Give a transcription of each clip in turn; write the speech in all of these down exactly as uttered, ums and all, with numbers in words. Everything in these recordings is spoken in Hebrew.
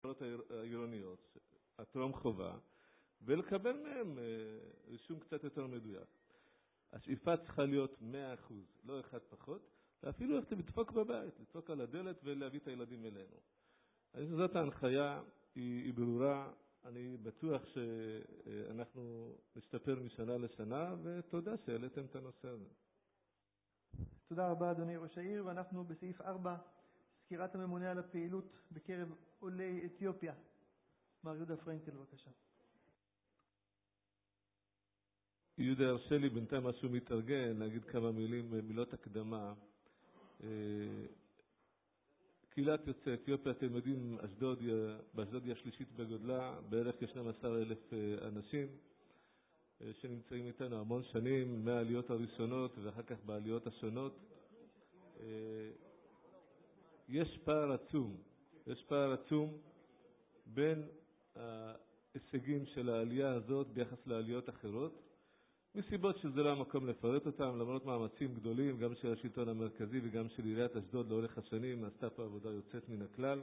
העירוניות, הטרום חובה, ולקבל מהם רישום קצת יותר מדויק. השאיפה צריכה להיות מאה אחוז, לא אחד פחות, ואפילו איך לדפוק בבית, לדפוק על הדלת ולהביא את הילדים אלינו. אז זאת ההנחיה, היא, היא ברורה, אני בטוח שאנחנו נשתפר משנה לשנה, ותודה שהעליתם את הנושא הזה. תודה רבה אדוני ראש העיר, ואנחנו בסעיף ארבע, סקירת הממונה על הפעילות בקרב עולי אתיופיה. מר יהודה פרנקל, בבקשה. יהודה, הרשה לי בינתיים משהו מתארגן, להגיד כמה מילים, מילות הקדמה. קהילת יוצאי אתיופיה, אתם יודעים, אשדוד, באשדוד היא השלישית בגודלה, בערך כ-שנים עשר אלף אנשים שנמצאים איתנו המון שנים, מהעליות הראשונות ואחר כך בעליות השונות. יש פער עצום, יש פער עצום בין ההישגים של העלייה הזאת ביחס לעליות אחרות, מסיבות שזה לא המקום לפרט אותם, למרות מאמצים גדולים, גם של השלטון המרכזי וגם של עיריית אשדוד לאורך השנים, עשתה פה עבודה יוצאת מן הכלל.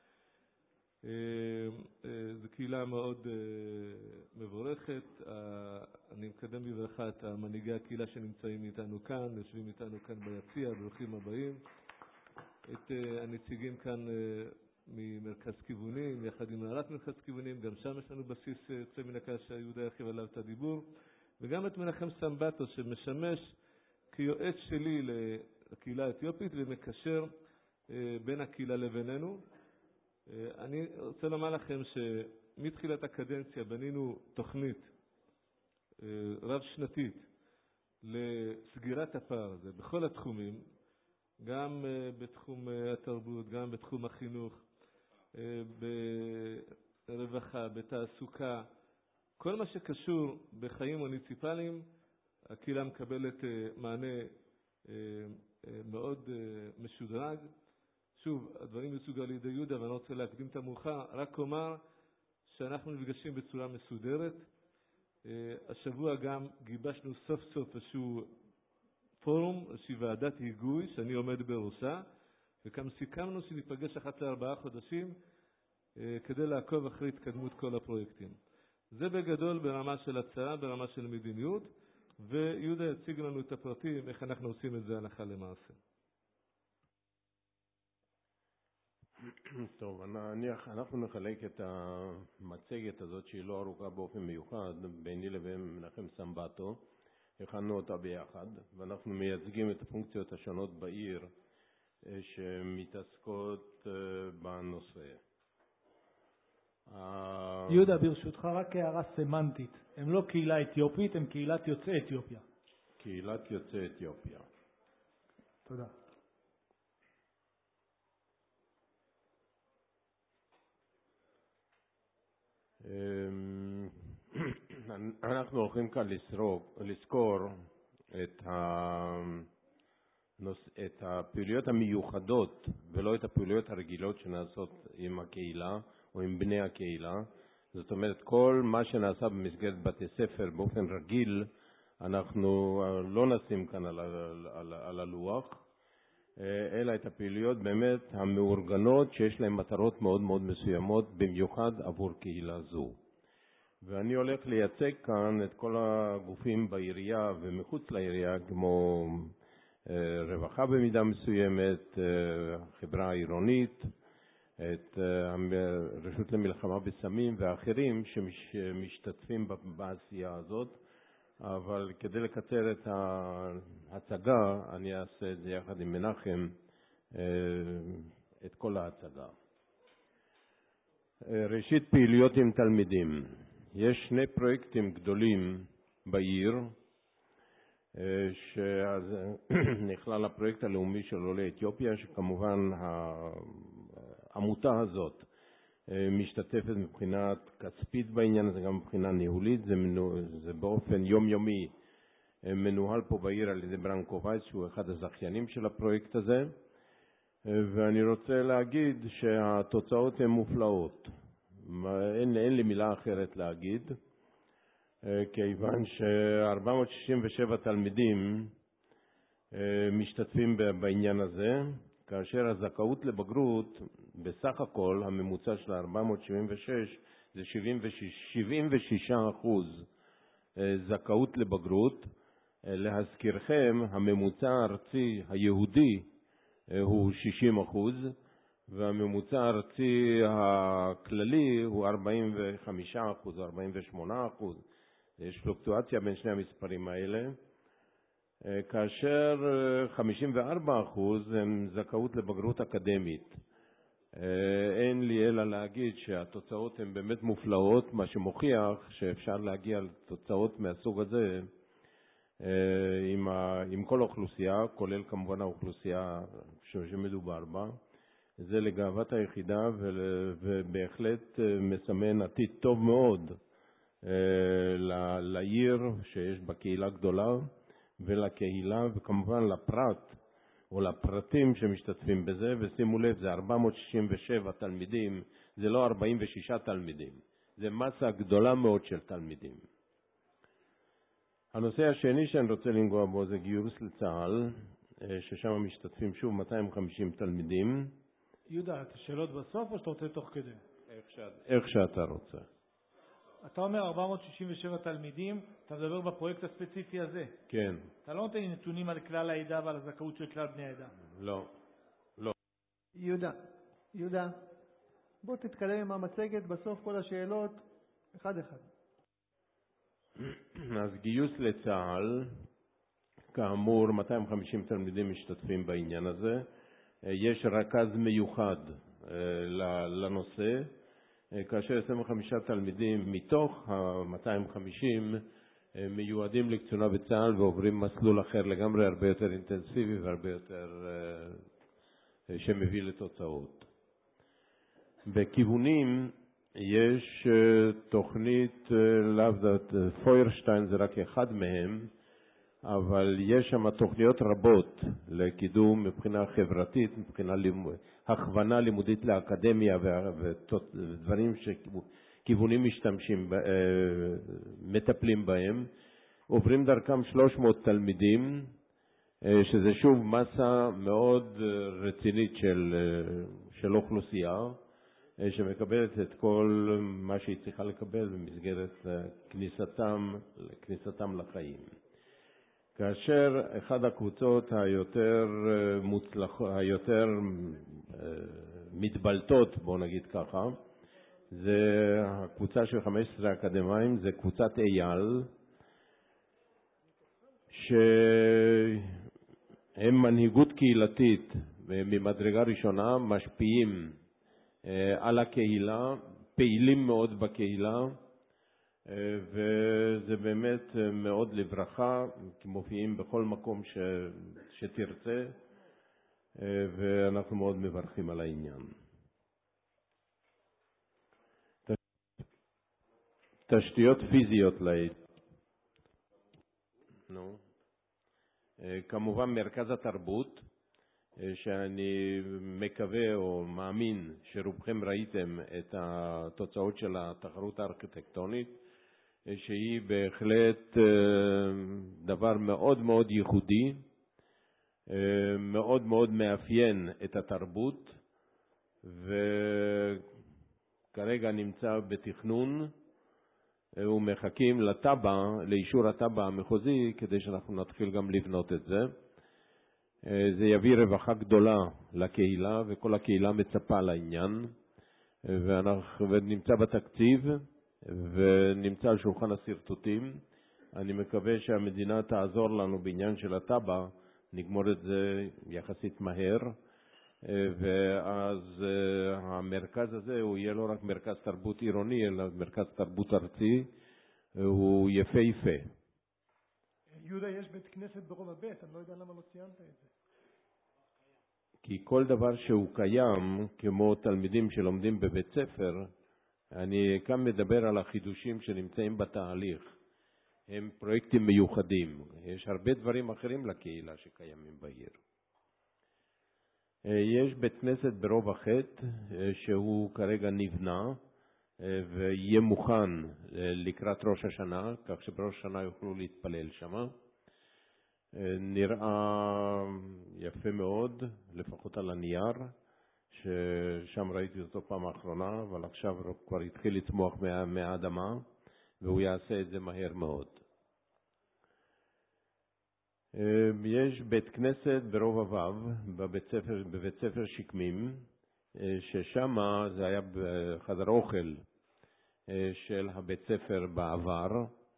זו קהילה מאוד מבורכת. אני מקדם בברכה את מנהיגי הקהילה שנמצאים איתנו כאן, יושבים איתנו כאן ביציע, ברוכים הבאים. את הנציגים כאן ממרכז כיוונים, יחד עם נהלת מרכז כיוונים, גם שם יש לנו בסיס יוצא מן הכלל שיהודה ירחיב עליו את הדיבור. וגם את מנחם סמבטו שמשמש כיועץ שלי לקהילה האתיופית ומקשר בין הקהילה לבינינו. אני רוצה לומר לכם שמתחילת הקדנציה בנינו תוכנית רב שנתית לסגירת הפער הזה בכל התחומים, גם בתחום התרבות, גם בתחום החינוך, ברווחה, בתעסוקה, כל מה שקשור בחיים מוניציפליים, הקהילה מקבלת מענה מאוד משודרג. שוב, הדברים יוצגו על ידי יהודה, ואני רוצה להקדים את המאוחר, רק אומר שאנחנו נפגשים בצורה מסודרת. השבוע גם גיבשנו סוף סוף איזשהו פורום, איזושהי ועדת היגוי שאני עומד בראשה, וכם סיכמנו שניפגש אחת לארבעה חודשים כדי לעקוב אחרי התקדמות כל הפרויקטים. זה בגדול ברמה של הצעה, ברמה של מדיניות, ויהודה יציג לנו את הפרטים, איך אנחנו עושים את זה הלכה למעשה. טוב, נניח, אנחנו נחלק את המצגת הזאת שהיא לא ארוכה באופן מיוחד, ביני לבין מנחם סמבטו, הכנו אותה ביחד, ואנחנו מייצגים את הפונקציות השונות בעיר שמתעסקות בנושא. יהודה, ברשותך רק הערה סמנטית. הם לא קהילה אתיופית, הם קהילת יוצאי אתיופיה. קהילת יוצאי אתיופיה. תודה. אנחנו הולכים כאן לזכור את את הפעילויות המיוחדות ולא את הפעילויות הרגילות שנעשות עם הקהילה או עם בני הקהילה. זאת אומרת, כל מה שנעשה במסגרת בתי ספר באופן רגיל אנחנו לא נשים כאן על, על, על הלוח, אלא את הפעילויות באמת המאורגנות שיש להן מטרות מאוד מאוד מסוימות, במיוחד עבור קהילה זו. ואני הולך לייצג כאן את כל הגופים בעירייה ומחוץ לעירייה, כמו רווחה במידה מסוימת, חברה עירונית, את הרשות למלחמה בסמים ואחרים שמשתתפים בעשייה הזאת. אבל כדי לקצר את ההצגה, אני אעשה את זה יחד עם מנחם, את כל ההצגה. ראשית, פעילויות עם תלמידים. יש שני פרויקטים גדולים בעיר, שנכלל הפרויקט הלאומי של עולי אתיופיה, שכמובן העמותה הזאת משתתפת מבחינת כספית בעניין הזה, גם מבחינה ניהולית. זה, מנו, זה באופן יומיומי מנוהל פה בעיר על ידי ברנקו וייס, שהוא אחד הזכיינים של הפרויקט הזה. ואני רוצה להגיד שהתוצאות הן מופלאות. אין, אין לי מילה אחרת להגיד, כיוון ש-ארבע מאות שישים ושבע תלמידים משתתפים בעניין הזה, כאשר הזכאות לבגרות בסך הכל הממוצע של ארבע מאות שבעים ושש זה שבעים ושישה אחוז זכאות לבגרות. להזכירכם, הממוצע הארצי היהודי הוא שישים אחוז, והממוצע הארצי הכללי הוא ארבעים וחמישה אחוז, ארבעים ושמונה אחוז. יש פלוקטואציה בין שני המספרים האלה, כאשר חמישים וארבעה אחוז הם זכאות לבגרות אקדמית. אין לי אלא להגיד שהתוצאות הן באמת מופלאות, מה שמוכיח שאפשר להגיע לתוצאות מהסוג הזה עם, ה, עם כל האוכלוסייה, כולל כמובן האוכלוסייה שמדובר בה. זה לגאוות היחידה ובהחלט מסמן עתיד טוב מאוד לעיר שיש בה קהילה גדולה ולקהילה וכמובן לפרט או לפרטים שמשתתפים בזה. ושימו לב, זה ארבע מאות שישים ושבע תלמידים, זה לא ארבעים ושישה תלמידים, זה מסה גדולה מאוד של תלמידים. הנושא השני שאני רוצה לנגוע בו זה גיוס לצה"ל, ששם משתתפים שוב מאתיים וחמישים תלמידים. יהודה, את השאלות בסוף או שאתה רוצה תוך כדי? איך, שאת, איך שאתה רוצה. אתה אומר ארבע מאות שישים ושבע תלמידים, אתה מדבר בפרויקט הספציפי הזה. כן. אתה לא נותן לי נתונים על כלל העדה ועל הזכאות של כלל בני העדה. לא, לא. יהודה, יהודה, בוא תתקדם עם המצגת, בסוף כל השאלות, אחד אחד. אז גיוס לצה"ל, כאמור מאתיים וחמישים תלמידים משתתפים בעניין הזה. יש רכז מיוחד לנושא, כאשר עשרים וחמישה תלמידים מתוך ה-מאתיים וחמישים מיועדים לקצונה בצה"ל ועוברים מסלול אחר לגמרי, הרבה יותר אינטנסיבי והרבה יותר שמביא לתוצאות. בכיוונים יש תוכנית לבדת, פוירשטיין זה רק אחד מהם, אבל יש שם תוכניות רבות לקידום מבחינה חברתית, מבחינה לימוד, הכוונה לימודית לאקדמיה ודברים שכיוונים משתמשים, מטפלים בהם. עוברים דרכם שלוש מאות תלמידים, שזה שוב מסה מאוד רצינית של, של אוכלוסייה, שמקבלת את כל מה שהיא צריכה לקבל במסגרת כניסתם, כניסתם לחיים. כאשר אחד הקבוצות היותר מוצלחות, היותר מתבלטות, בוא נגיד ככה, זה הקבוצה של חמישה עשר אקדמיים, זה קבוצת אייל, שהם מנהיגות קהילתית ממדרגה ראשונה, משפיעים על הקהילה, פעילים מאוד בקהילה, וזה באמת מאוד לברכה, כי מופיעים בכל מקום ש... שתרצה, ואנחנו מאוד מברכים על העניין. תשתיות פיזיות לעיד. נו. כמובן מרכז התרבות, שאני מקווה או מאמין שרובכם ראיתם את התוצאות של התחרות הארכיטקטונית, שהיא בהחלט דבר מאוד מאוד ייחודי, מאוד מאוד מאפיין את התרבות, וכרגע נמצא בתכנון ומחכים לטאבה, לאישור הטאבה המחוזי, כדי שאנחנו נתחיל גם לבנות את זה. זה יביא רווחה גדולה לקהילה, וכל הקהילה מצפה לעניין, ואנחנו ונמצא בתקציב, ונמצא על שולחן הסרטוטים. אני מקווה שהמדינה תעזור לנו בעניין של הטאבה, נגמור את זה יחסית מהר, ואז המרכז הזה הוא יהיה לא רק מרכז תרבות עירוני, אלא מרכז תרבות ארצי, הוא יפה יפה. יהודה, יש בית כנסת ברובע ב', אני לא יודע למה לא ציינת את זה. כי כל דבר שהוא קיים, כמו תלמידים שלומדים בבית ספר, אני כאן מדבר על החידושים שנמצאים בתהליך. הם פרויקטים מיוחדים. יש הרבה דברים אחרים לקהילה שקיימים בעיר. יש בית כנסת ברובע ח' שהוא כרגע נבנה ויהיה מוכן לקראת ראש השנה, כך שבראש השנה יוכלו להתפלל שם. נראה יפה מאוד, לפחות על הנייר, ששם ראיתי אותו פעם האחרונה, אבל עכשיו כבר התחיל לצמוח מה, מהאדמה, והוא יעשה את זה מהר מאוד. יש בית כנסת ברוב אביב, בבית ספר, בבית ספר שקמים, ששם זה היה בחדר אוכל של הבית ספר בעבר,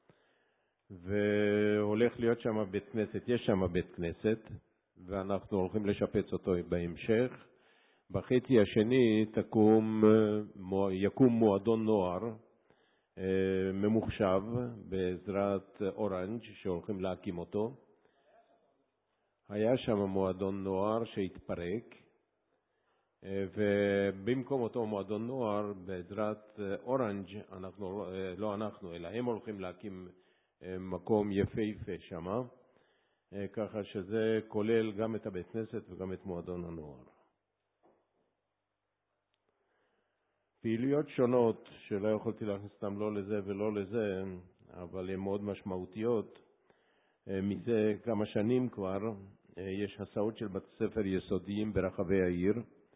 והולך להיות שם בית כנסת, יש שם בית כנסת, ואנחנו הולכים לשפץ אותו בהמשך. בחצי השני תקום, יקום מועדון נוער ממוחשב בעזרת אורנג' שהולכים להקים אותו. היה שם מועדון נוער שהתפרק, ובמקום אותו מועדון נוער בעזרת אורנג' אנחנו, לא אנחנו, אלא הם הולכים להקים מקום יפהפה שמה, ככה שזה כולל גם את הבית כנסת וגם את מועדון הנוער. פעילויות שונות שלא יכולתי להכניס אותם לא לזה ולא לזה, אבל הן מאוד משמעותיות. מזה כמה שנים כבר יש הסעות של בתי ספר יסודיים ברחבי העיר.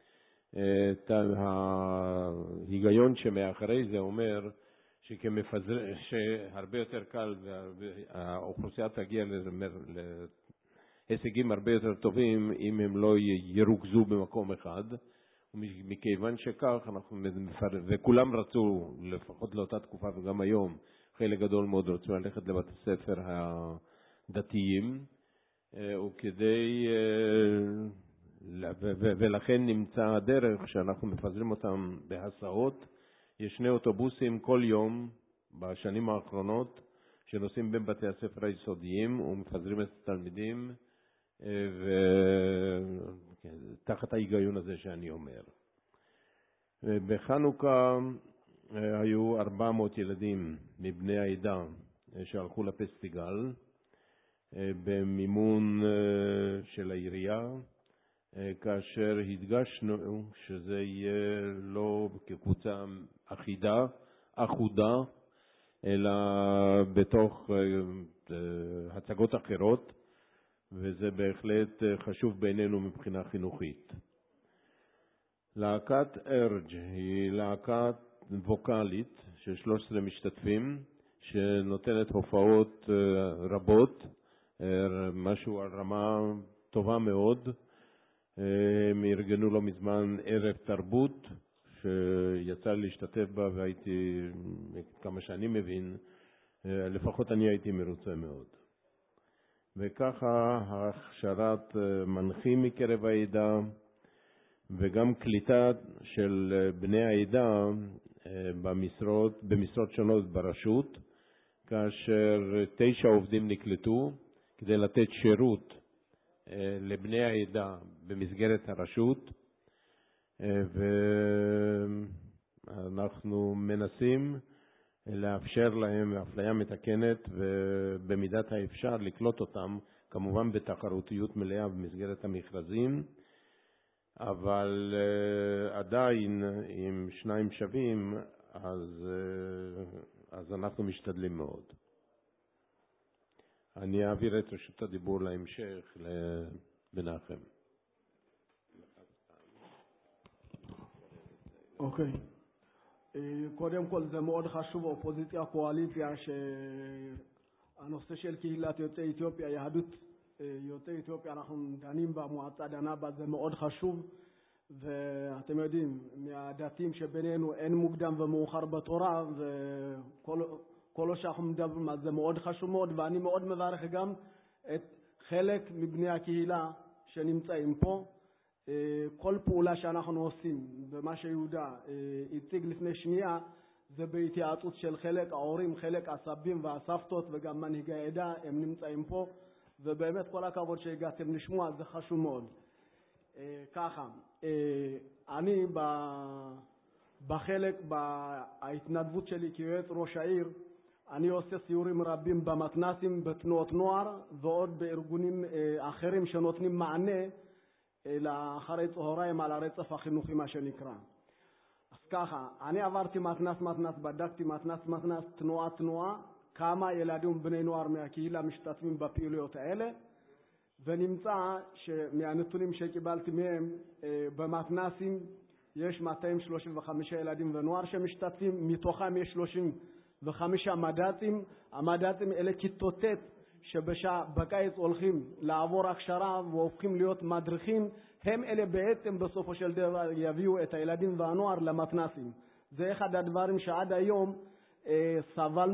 ההיגיון שמאחורי זה אומר שכמפזר, שהרבה יותר קל והאוכלוסייה תגיע להישגים הרבה יותר טובים אם הם לא ירוכזו במקום אחד. מכיוון שכך אנחנו וכולם רצו, לפחות לאותה תקופה וגם היום, חלק גדול מאוד רצו ללכת לבתי ספר הדתיים, וכדי ולכן נמצא הדרך שאנחנו מפזרים אותם בהסעות. יש שני אוטובוסים כל יום בשנים האחרונות שנוסעים בין בתי הספר היסודיים ומפזרים את התלמידים ותחת ההיגיון הזה שאני אומר. בחנוכה היו ארבע מאות ילדים מבני העדה שהלכו לפסטיגל במימון של העירייה, כאשר הדגשנו שזה יהיה לא כקבוצה אחידה, אחודה, אלא בתוך הצגות אחרות, וזה בהחלט חשוב בעינינו מבחינה חינוכית. להקת ארג' היא להקת ווקלית של שלושה עשר משתתפים, שנותנת הופעות רבות, משהו על רמה טובה מאוד. הם ארגנו לא מזמן ערב תרבות, שיצא לי להשתתף בה והייתי, כמה שאני מבין, לפחות אני הייתי מרוצה מאוד. וככה הכשרת מנחים מקרב העדה, וגם קליטה של בני העדה במשרות, במשרות שונות ברשות, כאשר תשע עובדים נקלטו כדי לתת שירות לבני העדה במסגרת הרשות, ואנחנו מנסים לאפשר להם אפליה מתקנת ובמידת האפשר לקלוט אותם, כמובן בתחרותיות מלאה במסגרת המכרזים, אבל עדיין עם שניים שווים, אז, אז אנחנו משתדלים מאוד. אני אעביר את רשות הדיבור להמשך לבנחם. אוקיי. קודם כל זה מאוד חשוב, אופוזיציה, קואליציה, שהנושא של קהילת יוצאי אתיופיה, יהדות יוצאי אתיופיה, אנחנו דנים במועצה, דנה בה, זה מאוד חשוב. ואתם יודעים, מהדתיים שבינינו אין מוקדם ומאוחר בתורה, וכל כל שאנחנו מדברים על זה מאוד חשוב מאוד, ואני מאוד מברך גם את חלק מבני הקהילה שנמצאים פה. כל פעולה שאנחנו עושים, ומה שיהודה הציג לפני שנייה, זה בהתייעצות של חלק ההורים, חלק הסבים והסבתות, וגם מנהיגי העדה, הם נמצאים פה, ובאמת כל הכבוד שהגעתם לשמוע, זה חשוב מאוד. ככה, אני בחלק, בהתנדבות שלי כיועץ ראש העיר, אני עושה סיורים רבים במתנ"סים, בתנועות נוער, ועוד בארגונים אחרים שנותנים מענה לאחרי צהריים על הרצף החינוכי, מה שנקרא. אז ככה, אני עברתי מתנ"ס מתנ"ס, בדקתי מתנ"ס מתנ"ס, תנועה תנועה, כמה ילדים ובני נוער מהקהילה משתתפים בפעילויות האלה, ונמצא שמהנתונים שקיבלתי מהם במתנ"סים יש מאתיים שלושים וחמישה ילדים ונוער שמשתתפים, מתוכם יש שלושים וחמישה מד"צים. המד"צים אלה כיתות שבקיץ הולכים לעבור הכשרה והופכים להיות מדריכים. הם אלה בעצם בסופו של דבר יביאו את הילדים והנוער למתנ"סים. זה אחד הדברים שעד היום סבלנו